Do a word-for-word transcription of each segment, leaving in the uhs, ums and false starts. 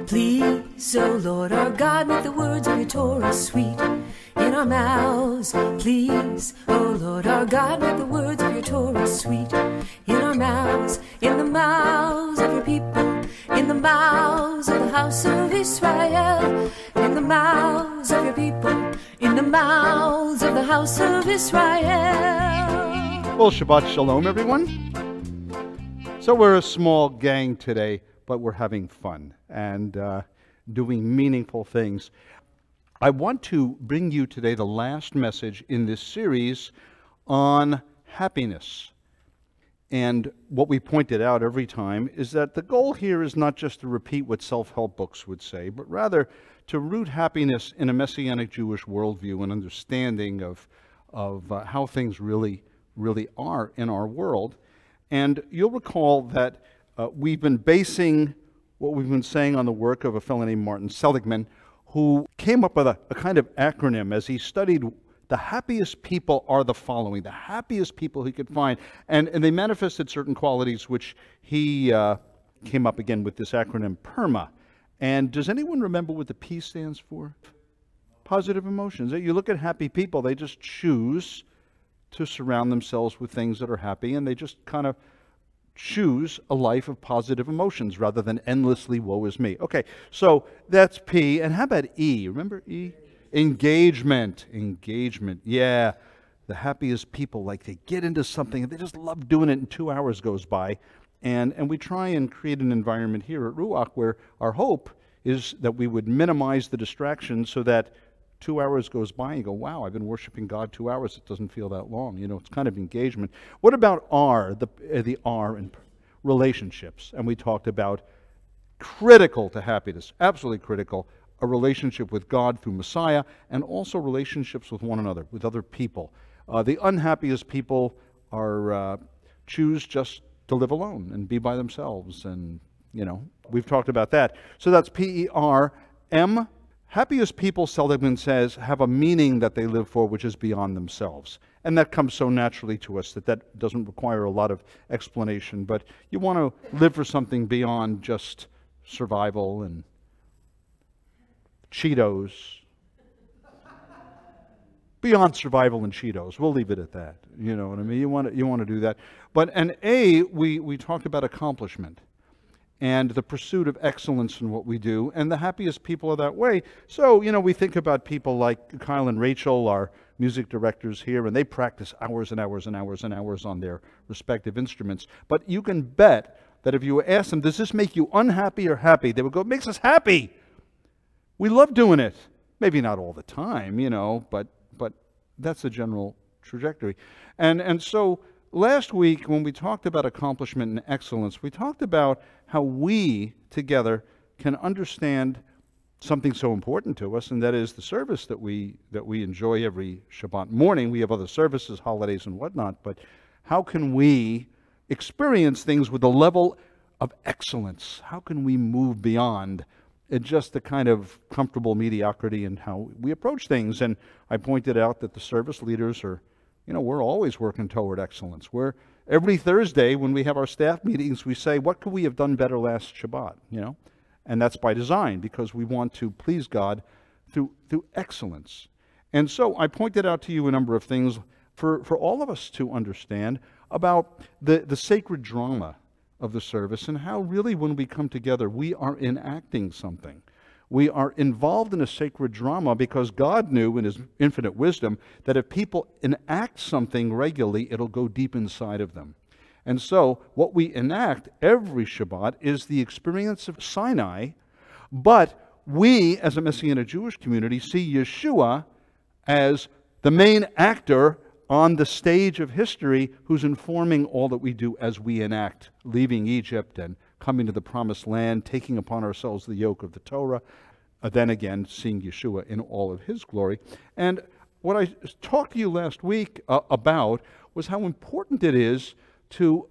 Please, O Lord our God, make the words of your Torah sweet in our mouths. Please, O Lord our God, make the words of your Torah sweet in our mouths, in the mouths of your people, in the mouths of the house of Israel, in the mouths of your people, in the mouths of the house of Israel. Well, Shabbat Shalom, everyone. So we're a small gang today, but we're having fun and uh, doing meaningful things. I want to bring you today the last message in this series on happiness. And what we pointed out every time is that the goal here is not just to repeat what self-help books would say, but rather to root happiness in a Messianic Jewish worldview and understanding of, of uh, how things really, really are in our world. And you'll recall that uh, we've been basing what we've been saying on the work of a fellow named Martin Seligman, who came up with a, a kind of acronym as he studied the happiest people are the following, the happiest people he could find. And, and they manifested certain qualities which he uh, came up again with this acronym PERMA. And does anyone remember what the P stands for? Positive emotions. You look at happy people, they just choose to surround themselves with things that are happy, and they just kind of choose a life of positive emotions rather than endlessly woe is me. Okay, so that's P. And how about E? Remember E? Engagement. Engagement. Yeah. The happiest people, like they get into something and they just love doing it, and two hours goes by. And, and we try and create an environment here at Ruach where our hope is that we would minimize the distractions so that two hours goes by and you go, wow, I've been worshiping God two hours. It doesn't feel that long. You know, it's kind of engagement. What about R, the, uh, the R in relationships? And we talked about critical to happiness, absolutely critical, a relationship with God through Messiah, and also relationships with one another, with other people. Uh, the unhappiest people are uh, choose just to live alone and be by themselves. And, you know, we've talked about that. So that's P E R. M, happiest people, Seligman says, have a meaning that they live for which is beyond themselves. And that comes so naturally to us that that doesn't require a lot of explanation. But you want to live for something beyond just survival and Cheetos. Beyond survival and Cheetos. We'll leave it at that. You know what I mean? You want to, you want to do that. But and A, we, we talked about accomplishment and the pursuit of excellence in what we do, and the happiest people are that way. So, you know, we think about people like Kyle and Rachel, our music directors here, and they practice hours and hours and hours and hours on their respective instruments. But you can bet that if you ask them, does this make you unhappy or happy? They would go, it makes us happy. We love doing it. Maybe not all the time, you know, but but that's the general trajectory. And and so last week, when we talked about accomplishment and excellence, we talked about how we together can understand something so important to us, and that is the service that we that we enjoy every Shabbat morning. We have other services, holidays, and whatnot, but how can we experience things with a level of excellence? How can we move beyond just the kind of comfortable mediocrity in how we approach things? And I pointed out that the service leaders are, you know, we're always working toward excellence. We're every Thursday when we have our staff meetings, we say, what could we have done better last Shabbat? You know, and that's by design because we want to please God through through excellence. And so I pointed out to you a number of things for, for all of us to understand about the, the sacred drama of the service and how really when we come together, we are enacting something. We are involved in a sacred drama because God knew in his infinite wisdom that if people enact something regularly, it'll go deep inside of them. And so what we enact every Shabbat is the experience of Sinai, but we as a Messianic Jewish community see Yeshua as the main actor on the stage of history who's informing all that we do as we enact, leaving Egypt and coming to the promised land, taking upon ourselves the yoke of the Torah, uh, then again seeing Yeshua in all of his glory. And what I talked to you last week uh, about was how important it is to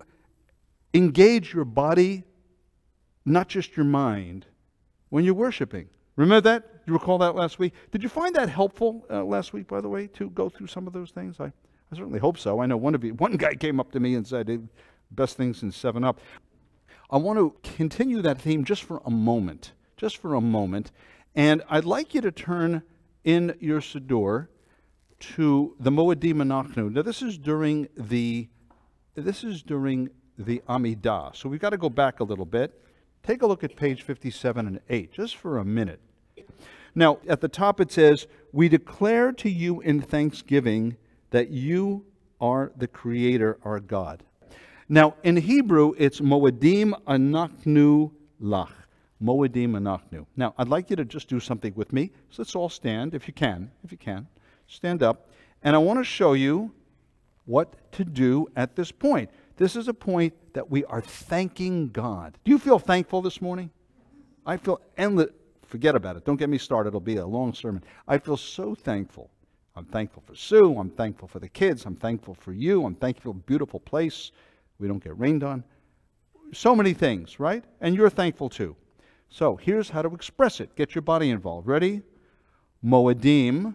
engage your body, not just your mind, when you're worshiping. Remember that? You recall that last week? Did you find that helpful uh, last week, by the way, to go through some of those things? I, I certainly hope so. I know one of you, one guy came up to me and said, best things in seven up. I want to continue that theme just for a moment, just for a moment. And I'd like you to turn in your Siddur to the Moedim Anachnu. Now this is during the this is during the Amidah. So we've got to go back a little bit. Take a look at page fifty-seven and eight, just for a minute. Now, at the top it says, "We declare to you in thanksgiving that you are the Creator, our God." Now, in Hebrew, it's Moedim Anachnu Lach. Moedim Anachnu. Now, I'd like you to just do something with me. So let's all stand, if you can, if you can. Stand up. And I want to show you what to do at this point. This is a point that we are thanking God. Do you feel thankful this morning? I feel endless. Forget about it. Don't get me started. It'll be a long sermon. I feel so thankful. I'm thankful for Sue. I'm thankful for the kids. I'm thankful for you. I'm thankful for a beautiful place. We don't get rained on. So many things, right? And you're thankful too. So here's how to express it. Get your body involved. Ready? Moedim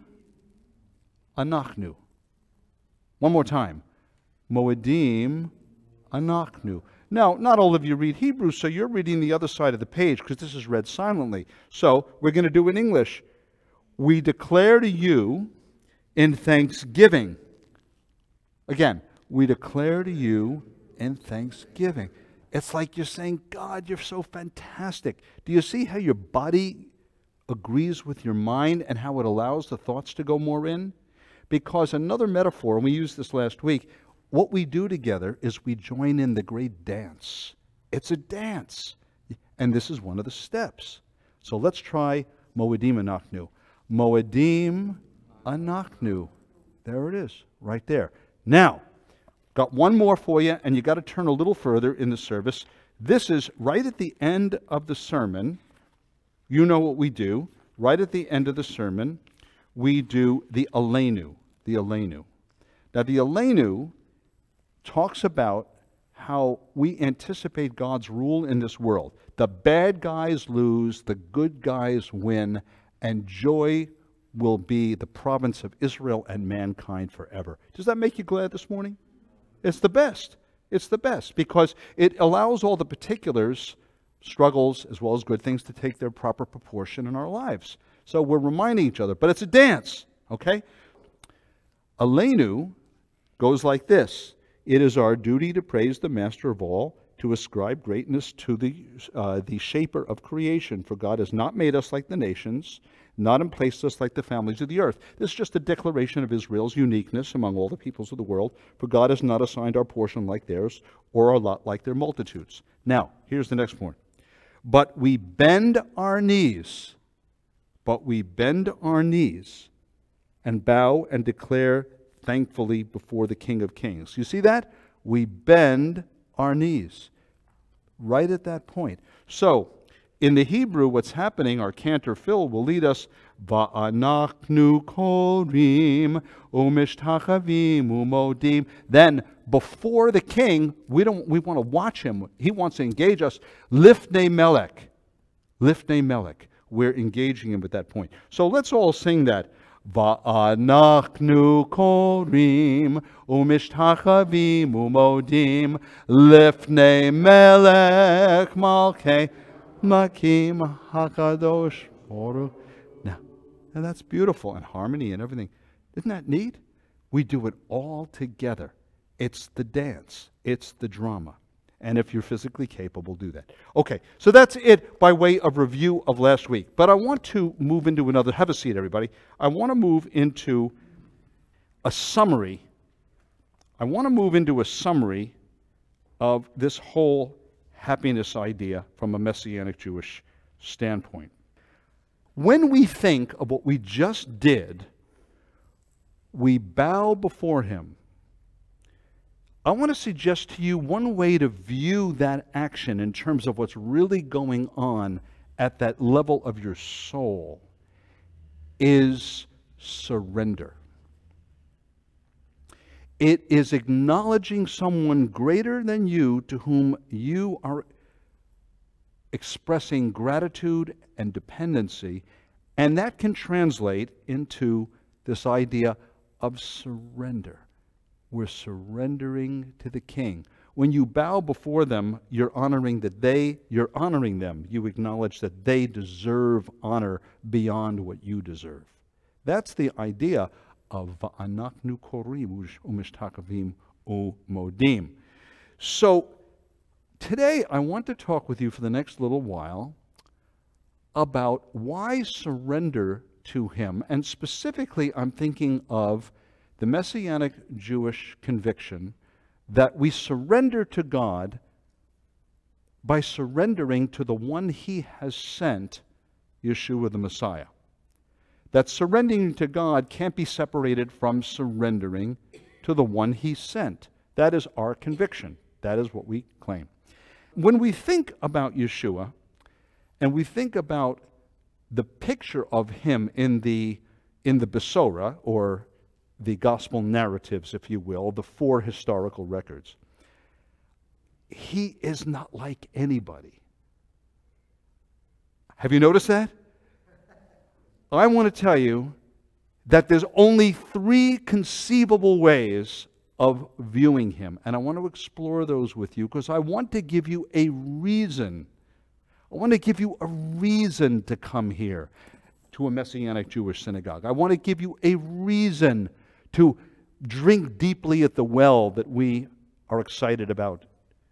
Anachnu. One more time. Moedim Anachnu. Now, not all of you read Hebrew, so you're reading the other side of the page because this is read silently. So we're going to do it in English. We declare to you in thanksgiving. Again, we declare to you in thanksgiving. It's like you're saying, God, you're so fantastic. Do you see how your body agrees with your mind and how it allows the thoughts to go more in? Because another metaphor, and we used this last week, what we do together is we join in the great dance. It's a dance. And this is one of the steps. So let's try Moedim Anachnu. Moedim Anachnu. There it is, right there. Now, got one more for you, and you got to turn a little further in the service. This is right at the end of the sermon. You know what we do. Right at the end of the sermon, we do the Aleinu. The Aleinu. Now, the Aleinu talks about how we anticipate God's rule in this world. The bad guys lose, the good guys win, and joy will be the province of Israel and mankind forever. Does that make you glad this morning? It's the best. It's the best because it allows all the particulars, struggles, as well as good things to take their proper proportion in our lives. So we're reminding each other, but it's a dance, okay? Aleinu goes like this. It is our duty to praise the Master of all, to ascribe greatness to the, uh, the shaper of creation, for God has not made us like the nations, not emplaced us like the families of the earth. This is just a declaration of Israel's uniqueness among all the peoples of the world, for God has not assigned our portion like theirs, or our lot like their multitudes. Now, here's the next point. But we bend our knees, but we bend our knees and bow and declare thankfully before the King of Kings. You see that? We bend our knees. Right at that point. So, in the Hebrew, what's happening, our cantor Phil will lead us, Va'anachnu korim umishtachavim umodim. Then, before the king, we don't. We want to watch him. He wants to engage us. Lifnei melech. Lifnei melech. We're engaging him at that point. So let's all sing that. Va'anachnu korim umishtachavim umodim lifnei melech malkei makim hakadosh baruch. Now, now that's beautiful and harmony and everything. Isn't that neat? We do it all together. It's the dance. It's the drama. And if you're physically capable, do that. Okay, so that's it by way of review of last week. But I want to move into another, have a seat everybody. I want to move into a summary. I want to move into a summary of this whole happiness idea from a Messianic Jewish standpoint. When we think of what we just did, we bow before him. I want to suggest to you one way to view that action in terms of what's really going on at that level of your soul is surrender. It is acknowledging someone greater than you to whom you are expressing gratitude and dependency, and that can translate into this idea of surrender. We're surrendering to the King. When you bow before them, you're honoring that they, you're honoring them. You acknowledge that they deserve honor beyond what you deserve. That's the idea of va'anachnu korim umishtakavim umodim. So today I want to talk with you for the next little while about why surrender to Him, and specifically I'm thinking of the Messianic Jewish conviction that we surrender to God by surrendering to the one He has sent, Yeshua the Messiah. That surrendering to God can't be separated from surrendering to the one He sent. That is our conviction. That is what we claim. When we think about Yeshua, and we think about the picture of Him in the, in the Besorah, or the gospel narratives, if you will, the four historical records, He is not like anybody. Have you noticed that? I want to tell you that there's only three conceivable ways of viewing Him, and I want to explore those with you because I want to give you a reason. I want to give you a reason to come here to a Messianic Jewish synagogue. I want to give you a reason to drink deeply at the well that we are excited about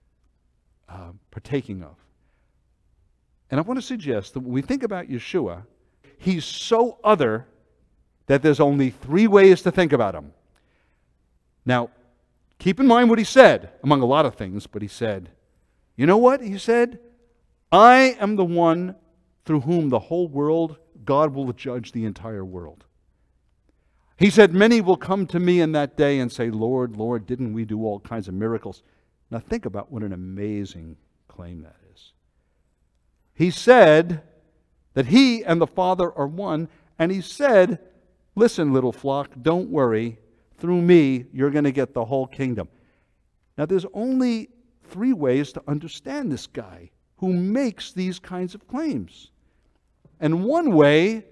uh, partaking of. And I want to suggest that when we think about Yeshua, He's so other that there's only three ways to think about Him. Now, keep in mind what He said, among a lot of things, but He said, you know what He said? I am the one through whom the whole world, God will judge the entire world. He said, many will come to me in that day and say, Lord, Lord, didn't we do all kinds of miracles? Now think about what an amazing claim that is. He said that He and the Father are one, and He said, listen, little flock, don't worry. Through me, you're going to get the whole kingdom. Now there's only three ways to understand this guy who makes these kinds of claims. And one way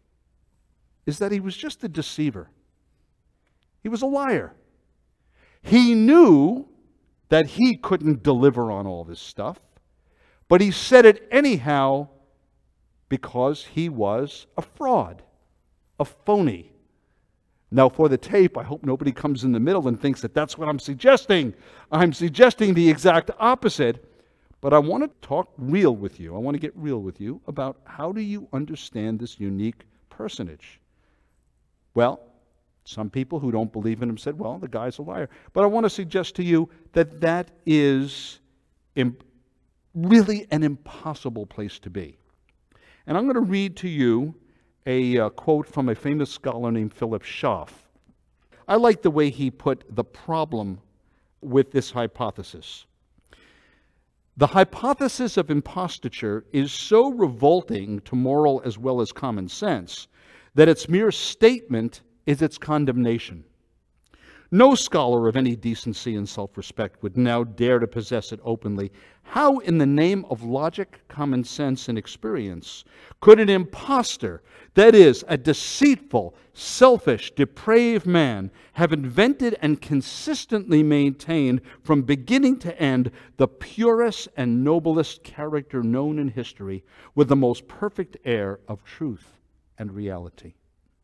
is that he was just a deceiver. He was a liar. He knew that he couldn't deliver on all this stuff, but he said it anyhow because he was a fraud, a phony. Now, for the tape, I hope nobody comes in the middle and thinks that that's what I'm suggesting. I'm suggesting the exact opposite. But I want to talk real with you. I want to get real with you about how do you understand this unique personage. Well, some people who don't believe in Him said, well, the guy's a liar. But I want to suggest to you that that is imp- really an impossible place to be. And I'm going to read to you a uh, quote from a famous scholar named Philip Schaff. I like the way he put the problem with this hypothesis. The hypothesis of impostiture is so revolting to moral as well as common sense that its mere statement is its condemnation. No scholar of any decency and self-respect would now dare to possess it openly. How, in the name of logic, common sense, and experience, could an impostor, that is, a deceitful, selfish, depraved man, have invented and consistently maintained from beginning to end the purest and noblest character known in history with the most perfect air of truth and reality?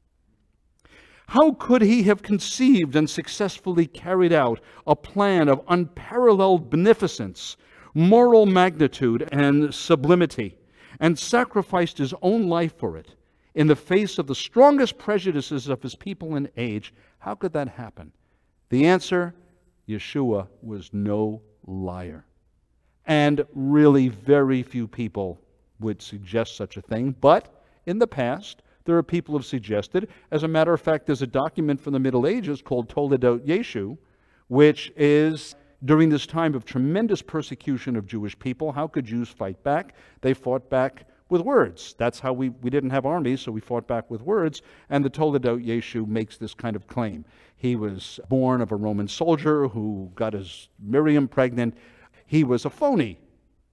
How could he have conceived and successfully carried out a plan of unparalleled beneficence, moral magnitude, and sublimity, and sacrificed his own life for it in the face of the strongest prejudices of his people and age? How could that happen? The answer, Yeshua was no liar. And really very few people would suggest such a thing, but in the past, there are people who have suggested. As a matter of fact, there's a document from the Middle Ages called Toledot Yeshu, which is during this time of tremendous persecution of Jewish people. How could Jews fight back? They fought back with words. That's how we, we didn't have armies, so we fought back with words. And the Toledot Yeshu makes this kind of claim. He was born of a Roman soldier who got his Miriam pregnant. He was a phony.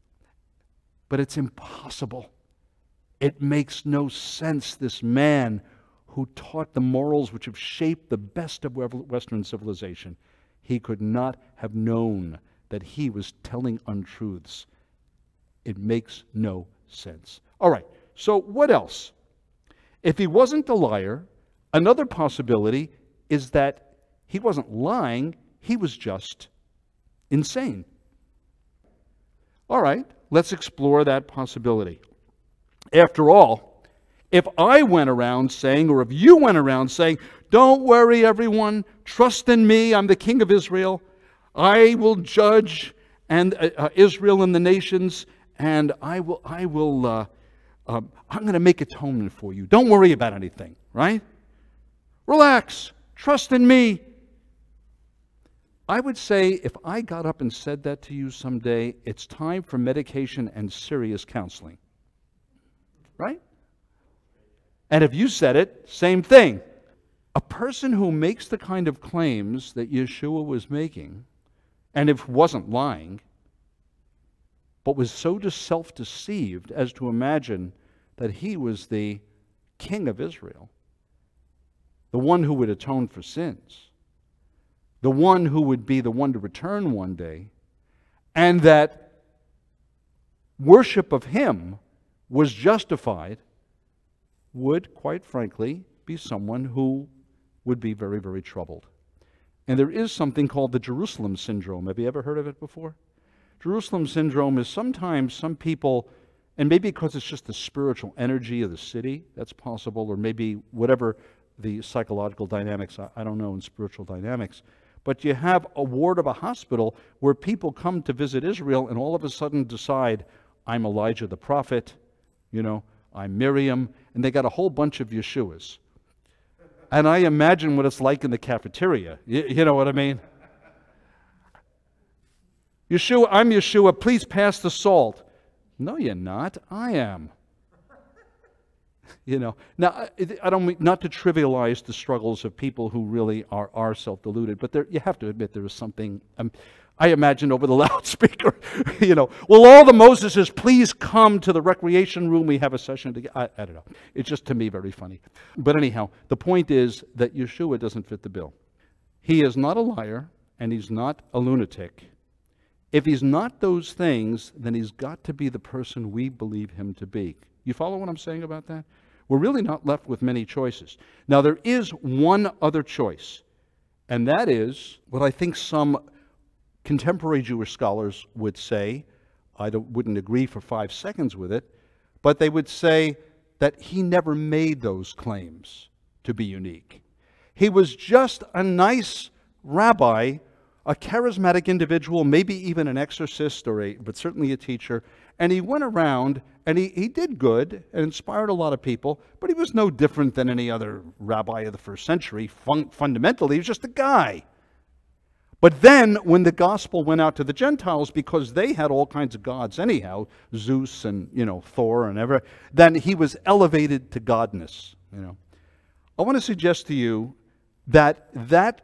But it's impossible. It makes no sense, this man who taught the morals which have shaped the best of Western civilization. He could not have known that he was telling untruths. It makes no sense. All right, so what else? If he wasn't a liar, another possibility is that he wasn't lying, he was just insane. All right, let's explore that possibility. After all, if I went around saying, or if you went around saying, don't worry everyone, trust in me, I'm the king of Israel, I will judge and uh, uh, Israel and the nations, and I will, I will, uh, uh, I'm going to make atonement for you. Don't worry about anything, right? Relax, trust in me. I would say if I got up and said that to you someday, it's time for medication and serious counseling, right? And if you said it, same thing. A person who makes the kind of claims that Yeshua was making, and if wasn't lying, but was so just self-deceived as to imagine that he was the king of Israel, the one who would atone for sins, the one who would be the one to return one day, and that worship of him was justified, would, quite frankly, be someone who would be very, very troubled. And there is something called the Jerusalem syndrome. Have you ever heard of it before? Jerusalem syndrome is sometimes some people, and maybe because it's just the spiritual energy of the city, that's possible, or maybe whatever the psychological dynamics, I, I don't know, in spiritual dynamics. But you have a ward of a hospital where people come to visit Israel and all of a sudden decide, I'm Elijah the prophet, you know, I'm Miriam, and they got a whole bunch of Yeshuas. And I imagine what it's like in the cafeteria. You, you know what I mean? Yeshua, I'm Yeshua, please pass the salt. No, you're not. I am. You know, now, I, I don't mean, not to trivialize the struggles of people who really are, are self-deluded, but there, you have to admit there is something, um, I imagine over the loudspeaker, you know, will all the Moseses please come to the recreation room, we have a session together. I, I don't know. It's just, to me, very funny. But anyhow, the point is that Yeshua doesn't fit the bill. He is not a liar, and he's not a lunatic. If he's not those things, then he's got to be the person we believe him to be. You follow what I'm saying about that? We're really not left with many choices. Now, there is one other choice, and that is what I think some contemporary Jewish scholars would say. I don't, wouldn't agree for five seconds with it, but they would say that he never made those claims to be unique. He was just a nice rabbi, a charismatic individual, maybe even an exorcist, or a, but certainly a teacher, and he went around and he, he did good and inspired a lot of people, but he was no different than any other rabbi of the first century. Fun, fundamentally, he was just a guy. But then, when the gospel went out to the Gentiles, because they had all kinds of gods anyhow, Zeus and, you know, Thor and ever, then he was elevated to godness, you know. I want to suggest to you that that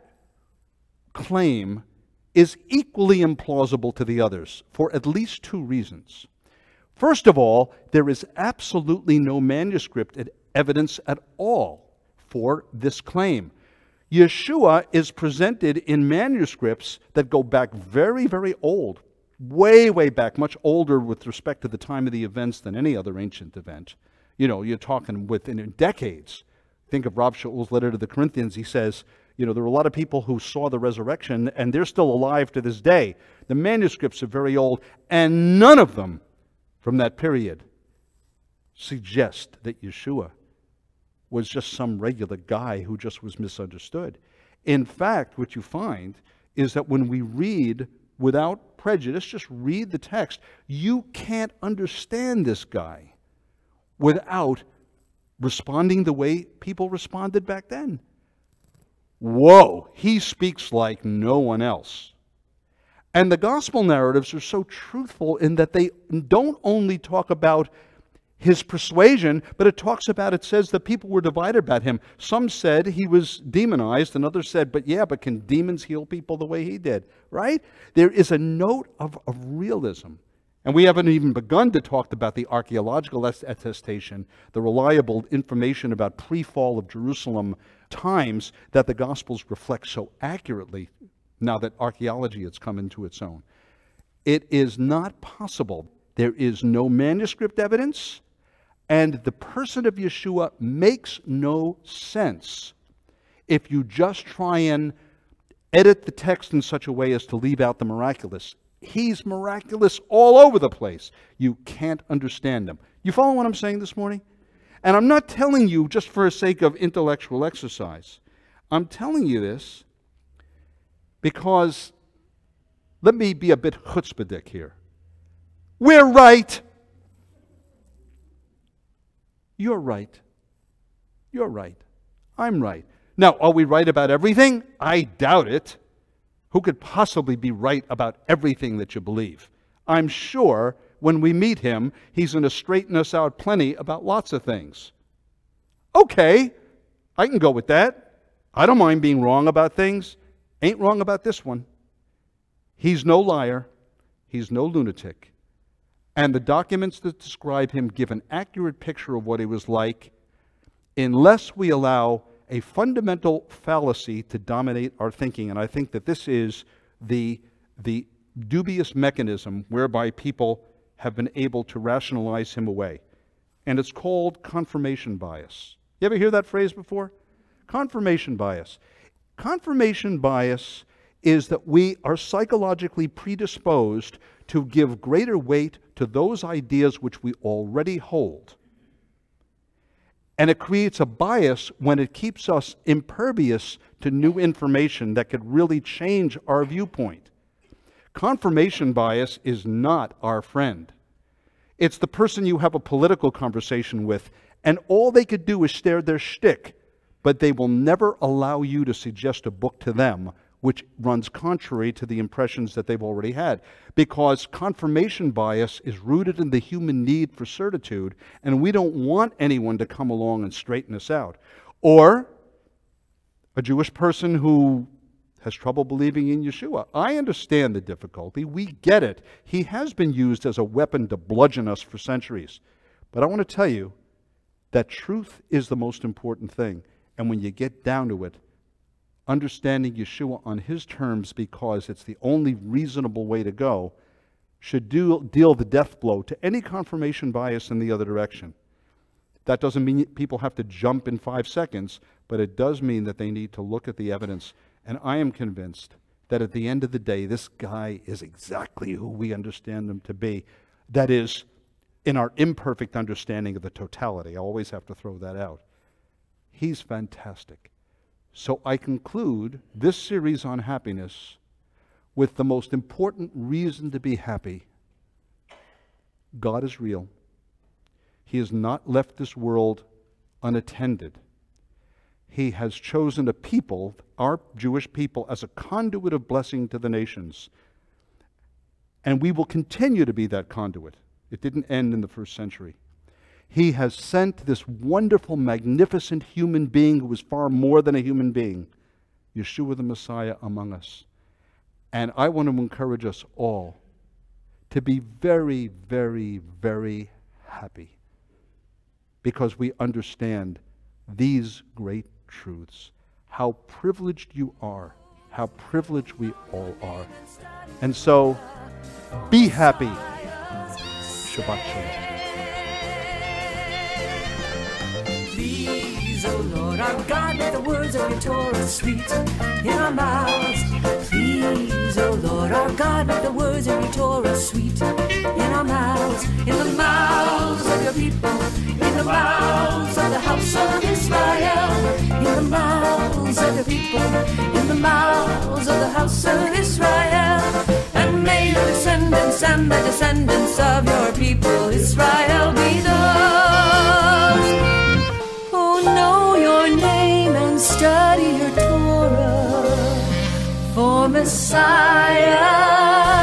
claim is equally implausible to the others for at least two reasons. First of all, there is absolutely no manuscript evidence at all for this claim. Yeshua is presented in manuscripts that go back very, very old, way, way back, much older with respect to the time of the events than any other ancient event. You know, you're talking within decades. Think of Rav Shaul's letter to the Corinthians. He says, you know, there were a lot of people who saw the resurrection, and they're still alive to this day. The manuscripts are very old, and none of them from that period suggest that Yeshua was just some regular guy who just was misunderstood. In fact, what you find is that when we read without prejudice, just read the text, you can't understand this guy without responding the way people responded back then. Whoa, he speaks like no one else. And the gospel narratives are so truthful in that they don't only talk about his persuasion, but it talks about, it says that people were divided about him. Some said he was demonized, and others said, but yeah, but can demons heal people the way he did, right? There is a note of, of realism. And we haven't even begun to talk about the archaeological attestation, the reliable information about pre-fall of Jerusalem times that the Gospels reflect so accurately now that archaeology has come into its own. It is not possible. There is no manuscript evidence, and the person of Yeshua makes no sense if you just try and edit the text in such a way as to leave out the miraculous. He's miraculous all over the place. You can't understand him. You follow what I'm saying this morning? And I'm not telling you just for the sake of intellectual exercise. I'm telling you this because, let me be a bit chutzpahdik here. We're right. You're right. You're right. I'm right. Now, are we right about everything? I doubt it. Who could possibly be right about everything that you believe? I'm sure when we meet him, he's going to straighten us out plenty about lots of things. Okay, I can go with that. I don't mind being wrong about things. Ain't wrong about this one. He's no liar. He's no lunatic. And the documents that describe him give an accurate picture of what he was like, unless we allow a fundamental fallacy to dominate our thinking. And I think that this is the, the dubious mechanism whereby people have been able to rationalize him away. And it's called confirmation bias. You ever hear that phrase before? Confirmation bias. Confirmation bias is that we are psychologically predisposed to give greater weight to those ideas which we already hold. And it creates a bias when it keeps us impervious to new information that could really change our viewpoint. Confirmation bias is not our friend. It's the person you have a political conversation with, and all they could do is stare their shtick, but they will never allow you to suggest a book to them which runs contrary to the impressions that they've already had. Because confirmation bias is rooted in the human need for certitude, and we don't want anyone to come along and straighten us out. Or a Jewish person who has trouble believing in Yeshua. I understand the difficulty. We get it. He has been used as a weapon to bludgeon us for centuries. But I want to tell you that truth is the most important thing. And when you get down to it, understanding Yeshua on his terms, because it's the only reasonable way to go, should do, deal the death blow to any confirmation bias in the other direction. That doesn't mean people have to jump in five seconds, but it does mean that they need to look at the evidence. And I am convinced that at the end of the day, this guy is exactly who we understand him to be. That is, in our imperfect understanding of the totality. I always have to throw that out. He's fantastic. So I conclude this series on happiness with the most important reason to be happy. God is real. He has not left this world unattended. He has chosen a people, our Jewish people, as a conduit of blessing to the nations. And we will continue to be that conduit. It didn't end in the first century. He has sent this wonderful, magnificent human being who is far more than a human being, Yeshua the Messiah, among us. And I want to encourage us all to be very, very, very happy because we understand these great truths. How privileged you are. How privileged we all are. And so, be happy. Shabbat Shalom. Please, O Lord our God, let the words of your Torah sweet in our mouths. Please, O Lord our God, let the words of your Torah sweet in our mouths. In the mouths of your people, in the mouths of the house of Israel. In the mouths of your people, in the mouths of the house of Israel. And may your descendants and the descendants of your people Israel be those know your name and study your Torah, for Messiah